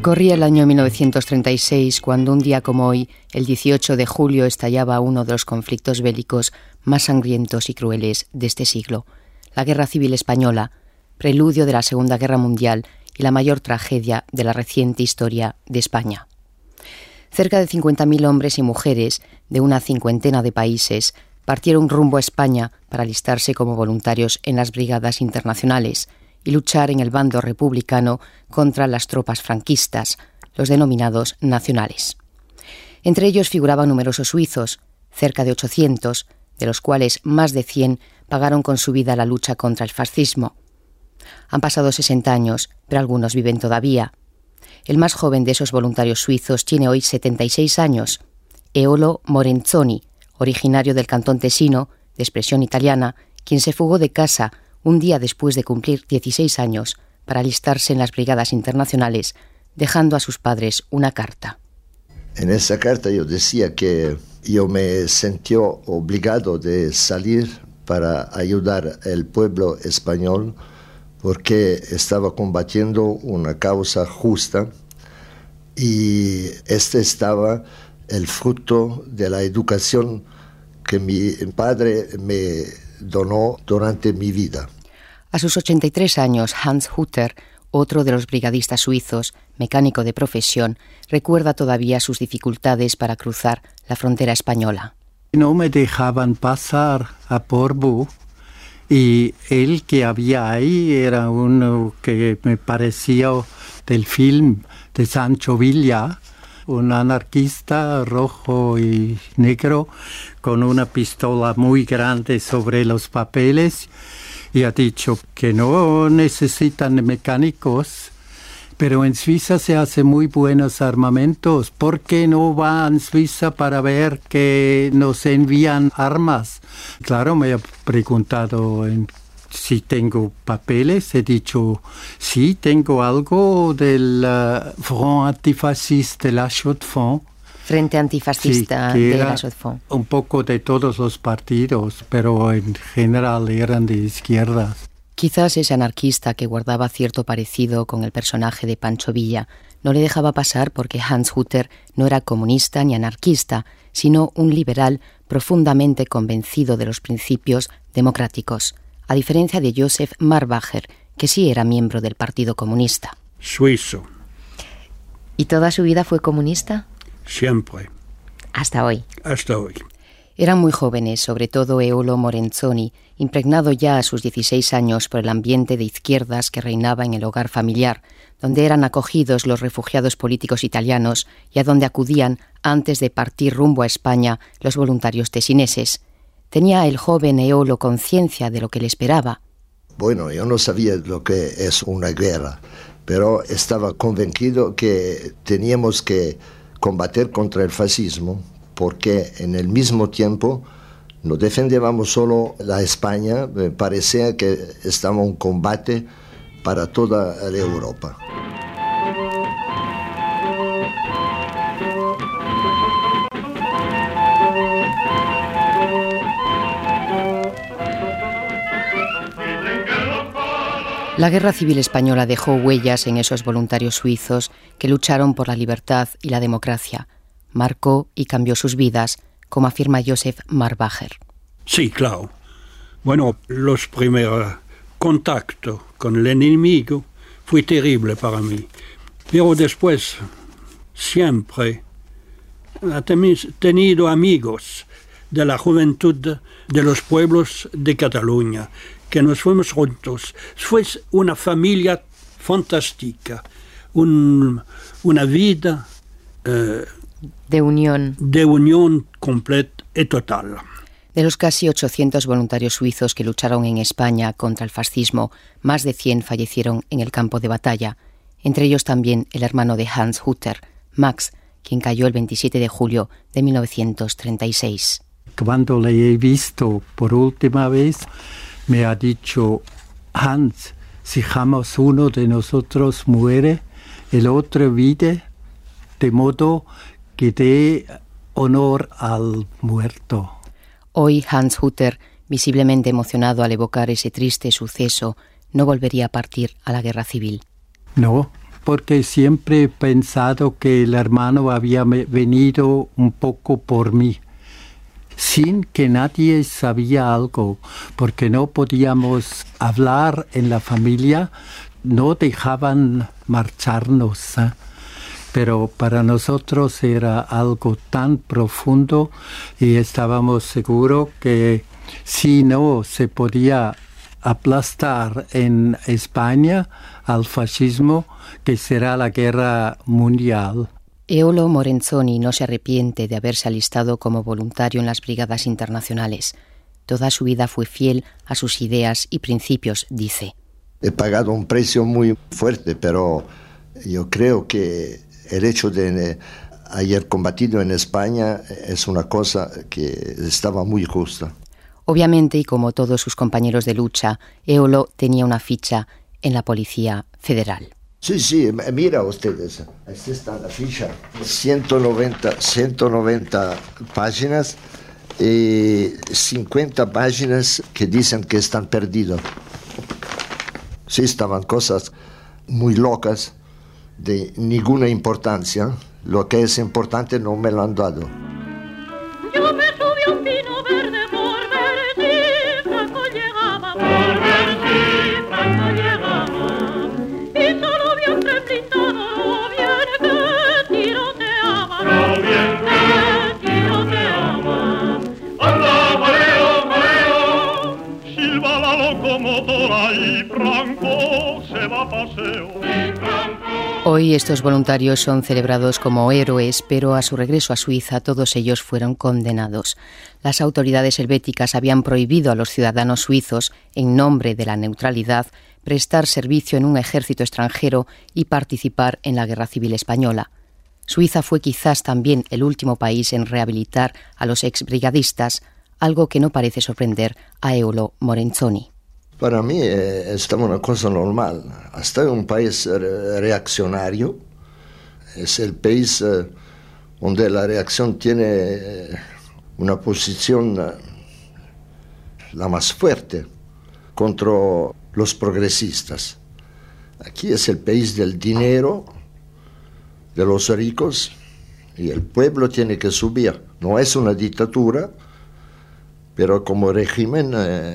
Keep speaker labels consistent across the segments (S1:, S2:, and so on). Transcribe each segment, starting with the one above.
S1: Corría el año 1936 cuando un día como hoy, el 18 de julio, estallaba uno de los conflictos bélicos más sangrientos y crueles de este siglo, la Guerra Civil Española, preludio de la Segunda Guerra Mundial y la mayor tragedia de la reciente historia de España. Cerca de 50.000 hombres y mujeres de una cincuentena de países partieron rumbo a España para alistarse como voluntarios en las brigadas internacionales y luchar en el bando republicano contra las tropas franquistas, los denominados nacionales. Entre ellos figuraban numerosos suizos, cerca de 800, de los cuales más de 100 pagaron con su vida la lucha contra el fascismo. Han pasado 60 años, pero algunos viven todavía. El más joven de esos voluntarios suizos tiene hoy 76 años, Eolo Morenzoni, originario del cantón Tesino, de expresión italiana, quien se fugó de casa un día después de cumplir 16 años para alistarse en las brigadas internacionales, dejando a sus padres una carta.
S2: En esa carta yo decía que yo me sentí obligado de salir para ayudar al pueblo español porque estaba combatiendo una causa justa y estaba el fruto de la educación que mi padre me donó durante mi vida.
S1: A sus 83 años, Hans Hutter, otro de los brigadistas suizos, mecánico de profesión, recuerda todavía sus dificultades para cruzar la frontera española.
S3: No me dejaban pasar a Porvoo y el que había ahí era uno que me parecía del film de Sancho Villa, un anarquista rojo y negro con una pistola muy grande sobre los papeles y ha dicho que no necesitan mecánicos, pero en Suiza se hacen muy buenos armamentos. ¿Por qué no va a Suiza para ver que nos envían armas? Claro, me ha preguntado si tengo papeles. He dicho, sí, tengo algo del Front Antifasciste de la Chaux-de-Fonds.
S1: Frente Antifascista
S3: sí,
S1: de la Chaux-de-Fonds.
S3: Un poco de todos los partidos, pero en general eran de izquierdas.
S1: Quizás ese anarquista que guardaba cierto parecido con el personaje de Pancho Villa no le dejaba pasar porque Hans Hutter no era comunista ni anarquista, sino un liberal profundamente convencido de los principios democráticos, a diferencia de Josef Marbacher, que sí era miembro del Partido Comunista.
S4: Suizo.
S1: ¿Y toda su vida fue comunista?
S4: Siempre.
S1: Hasta hoy.
S4: Hasta hoy.
S1: Eran muy jóvenes, sobre todo Eolo Morenzoni, impregnado ya a sus 16 años por el ambiente de izquierdas que reinaba en el hogar familiar, donde eran acogidos los refugiados políticos italianos y a donde acudían, antes de partir rumbo a España, los voluntarios tesineses. ¿Tenía el joven Eolo conciencia de lo que le esperaba?
S2: Bueno, yo no sabía lo que es una guerra, pero estaba convencido que teníamos que combatir contra el fascismo, porque en el mismo tiempo no defendíamos solo la España, me parecía que estaba un combate para toda la Europa.
S1: La Guerra Civil Española dejó huellas en esos voluntarios suizos que lucharon por la libertad y la democracia. Marcó y cambió sus vidas, como afirma Josef Marbacher.
S4: Sí, claro. Bueno, los primeros contactos con el enemigo fue terrible para mí. Pero después siempre he tenido amigos de la juventud de los pueblos de Cataluña, que nos fuimos juntos. Fue una familia fantástica, una vida
S1: de
S4: unión completa y total.
S1: De los casi 800 voluntarios suizos que lucharon en España contra el fascismo, más de 100 fallecieron en el campo de batalla, entre ellos también el hermano de Hans Hutter, Max, quien cayó el 27 de julio de 1936.
S3: Cuando le he visto por última vez, me ha dicho, Hans, si jamás uno de nosotros muere, el otro vive, de modo que dé honor al muerto.
S1: Hoy Hans Hutter, visiblemente emocionado al evocar ese triste suceso, no volvería a partir a la guerra civil.
S3: No, porque siempre he pensado que el hermano había venido un poco por mí, sin que nadie sabía algo, porque no podíamos hablar en la familia, no dejaban marcharnos, pero para nosotros era algo tan profundo y estábamos seguros que si no se podía aplastar en España al fascismo, que será la guerra mundial.
S1: Eolo Morenzoni no se arrepiente de haberse alistado como voluntario en las brigadas internacionales. Toda su vida fue fiel a sus ideas y principios, dice.
S2: He pagado un precio muy fuerte, pero yo creo que el hecho de haber combatido en España es una cosa que estaba muy justa.
S1: Obviamente, y como todos sus compañeros de lucha, Eolo tenía una ficha en la Policía Federal.
S2: Sí, mira ustedes, esta está la ficha, 190 páginas y 50 páginas que dicen que están perdidas. Sí, estaban cosas muy locas, de ninguna importancia. Lo que es importante no me lo han dado.
S5: Yo me subí a un pino verde por ver si Franco llegaba, por ver si Franco llegaba. Y solo vi un tren blindado, lo bien que tiroteaba, lo bien que tiroteaba. ¡Anda, mareo, mareo! Silba la locomotora y Franco se va a paseo.
S1: Hoy estos voluntarios son celebrados como héroes, pero a su regreso a Suiza todos ellos fueron condenados. Las autoridades helvéticas habían prohibido a los ciudadanos suizos, en nombre de la neutralidad, prestar servicio en un ejército extranjero y participar en la Guerra Civil Española. Suiza fue quizás también el último país en rehabilitar a los exbrigadistas, algo que no parece sorprender a Eolo Morenzoni.
S2: Para mí estaba una cosa normal. Hasta un país reaccionario es el país donde la reacción tiene una posición la más fuerte contra los progresistas. Aquí es el país del dinero, de los ricos, y el pueblo tiene que subir. No es una dictadura, pero como régimen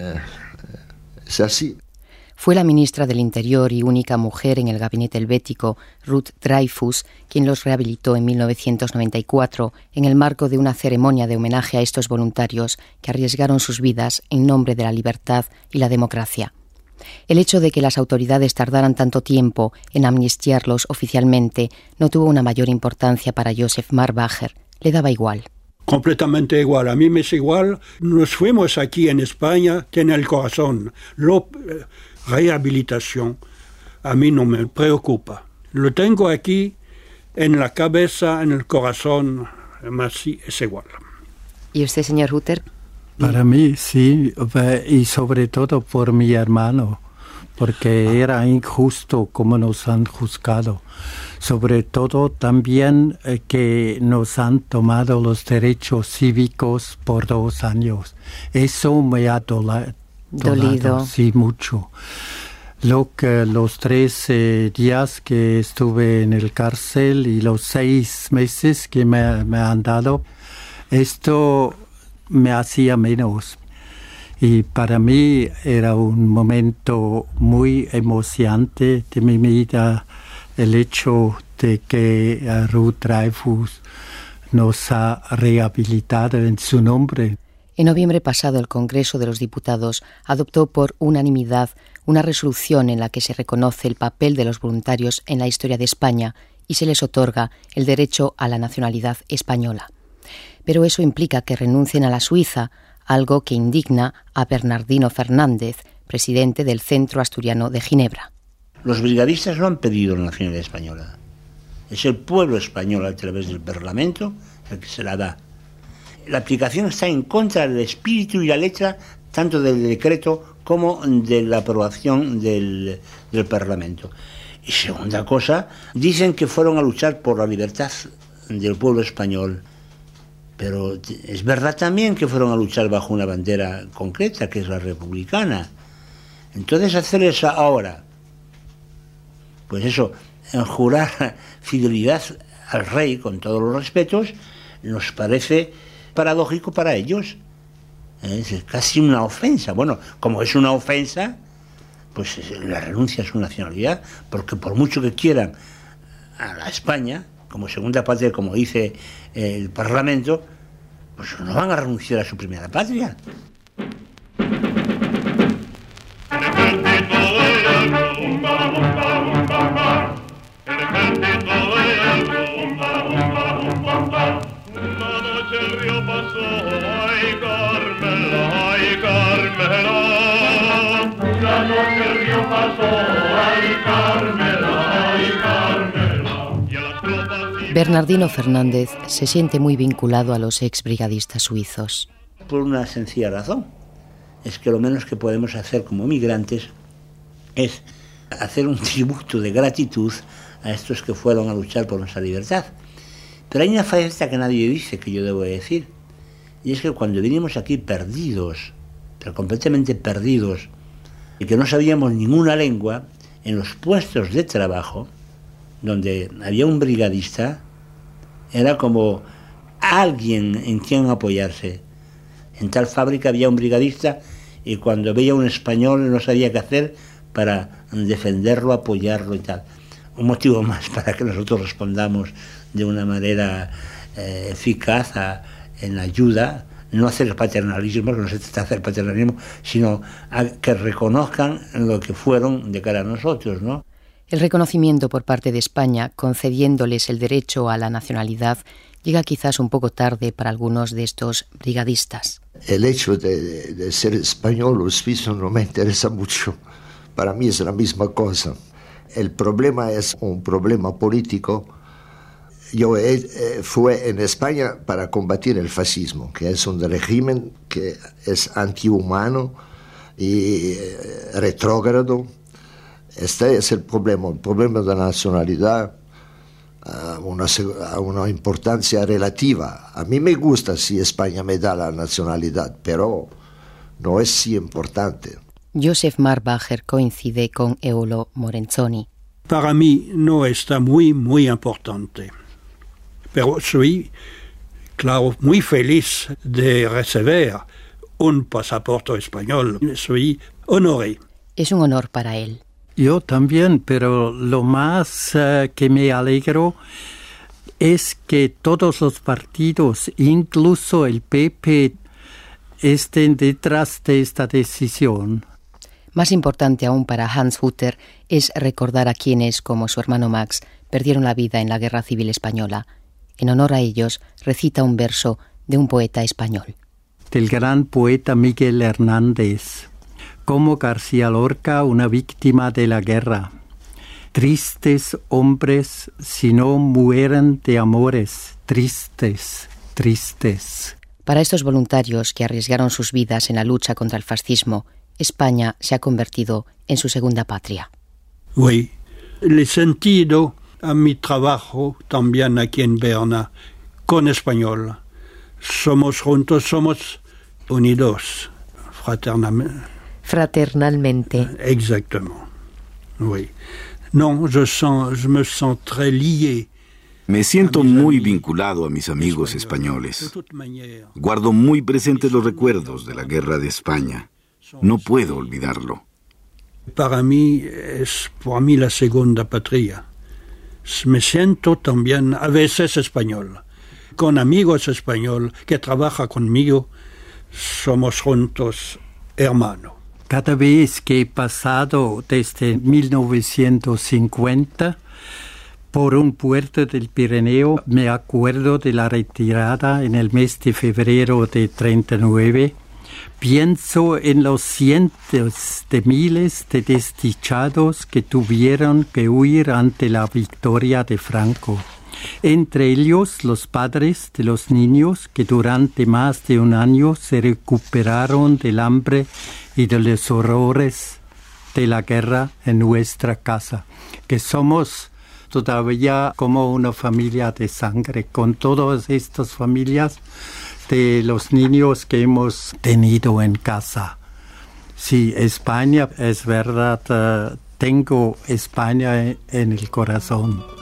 S2: es así.
S1: Fue la ministra del Interior y única mujer en el gabinete helvético, Ruth Dreifuss, quien los rehabilitó en 1994 en el marco de una ceremonia de homenaje a estos voluntarios que arriesgaron sus vidas en nombre de la libertad y la democracia. El hecho de que las autoridades tardaran tanto tiempo en amnistiarlos oficialmente no tuvo una mayor importancia para Josef Marbacher. Le daba igual.
S4: Completamente igual, a mí me es igual. Nos fuimos aquí en España, tiene el corazón. La rehabilitación a mí no me preocupa. Lo tengo aquí en la cabeza, en el corazón, más sí, es igual.
S1: ¿Y usted, señor Rutter?
S3: Para mí sí, y sobre todo por mi hermano, porque era injusto como nos han juzgado. Sobre todo también que nos han tomado los derechos cívicos por 2 años. Eso me ha dolido, sí, mucho. Los 3 días que estuve en el cárcel y los 6 meses que me han dado, esto me hacía menos. Y para mí era un momento muy emocionante de mi vida, el hecho de que Ruth Dreifuss nos ha rehabilitado en su nombre.
S1: En noviembre pasado, el Congreso de los Diputados adoptó por unanimidad una resolución en la que se reconoce el papel de los voluntarios en la historia de España y se les otorga el derecho a la nacionalidad española. Pero eso implica que renuncien a la Suiza, algo que indigna a Bernardino Fernández, presidente del Centro Asturiano de Ginebra.
S6: Los brigadistas no han pedido la nacionalidad española. Es el pueblo español a través del Parlamento el que se la da. La aplicación está en contra del espíritu y la letra tanto del decreto como de la aprobación del Parlamento. Y segunda cosa, dicen que fueron a luchar por la libertad del pueblo español. Pero es verdad también que fueron a luchar bajo una bandera concreta, que es la republicana. Entonces, hacer eso ahora, pues eso, jurar fidelidad al rey con todos los respetos nos parece paradójico para ellos. Es casi una ofensa. Bueno, como es una ofensa, pues la renuncia a su nacionalidad, porque por mucho que quieran a la España, como segunda patria, como dice el Parlamento, pues no van a renunciar a su primera patria.
S1: Bernardino Fernández se siente muy vinculado a los exbrigadistas suizos.
S6: Por una sencilla razón, es que lo menos que podemos hacer como migrantes es hacer un tributo de gratitud a estos que fueron a luchar por nuestra libertad. Pero hay una faceta que nadie dice, que yo debo decir, y es que cuando vinimos aquí perdidos, pero completamente perdidos, y que no sabíamos ninguna lengua, en los puestos de trabajo, donde había un brigadista, era como alguien en quien apoyarse. En tal fábrica había un brigadista y cuando veía un español no sabía qué hacer para defenderlo, apoyarlo y tal. Un motivo más para que nosotros respondamos de una manera eficaz en la ayuda, no hacer paternalismo, que no se trata de hacer paternalismo, sino a que reconozcan lo que fueron de cara a nosotros, ¿no?
S1: El reconocimiento por parte de España, concediéndoles el derecho a la nacionalidad, llega quizás un poco tarde para algunos de estos brigadistas.
S2: El hecho de ser español o suizo no me interesa mucho. Para mí es la misma cosa. El problema es un problema político. Yo fui en España para combatir el fascismo, que es un régimen que es antihumano y retrógrado. Este es el problema de la nacionalidad, una importancia relativa. A mí me gusta si España me da la nacionalidad, pero no es si importante.
S1: Joseph Marbacher coincide con Eolo Morenzoni.
S4: Para mí no está muy importante, pero soy, claro, muy feliz de recibir un pasaporte español. Soy honoré.
S1: Es un honor para él.
S3: Yo también, pero lo más que me alegro es que todos los partidos, incluso el PP, estén detrás de esta decisión.
S1: Más importante aún para Hans Hutter es recordar a quienes, como su hermano Max, perdieron la vida en la Guerra Civil Española. En honor a ellos, recita un verso de un poeta español.
S3: Del gran poeta Miguel Hernández. Como García Lorca, una víctima de la guerra. Tristes hombres, si no mueren de amores, tristes, tristes.
S1: Para estos voluntarios que arriesgaron sus vidas en la lucha contra el fascismo, España se ha convertido en su segunda patria.
S4: Sí, le he sentido a mi trabajo también aquí en Berna, con español. Somos juntos, somos unidos,
S1: fraternalmente.
S4: Exactement. Oui. No, je me sens très lié.
S7: Me siento muy vinculado a mis amigos españoles. Guardo muy presentes los recuerdos de la guerra de España. No puedo olvidarlo.
S4: Para mí es la segunda patria. Me siento también a veces español. Con amigos españoles que trabajan conmigo, somos juntos hermanos.
S3: Cada vez que he pasado desde 1950 por un puerto del Pirineo, me acuerdo de la retirada en el mes de febrero de 1939. Pienso en los cientos de miles de desdichados que tuvieron que huir ante la victoria de Franco. Entre ellos los padres de los niños que durante más de un año se recuperaron del hambre y de los horrores de la guerra en nuestra casa, que somos todavía como una familia de sangre, con todas estas familias de los niños que hemos tenido en casa. Sí, España, es verdad, tengo España en el corazón.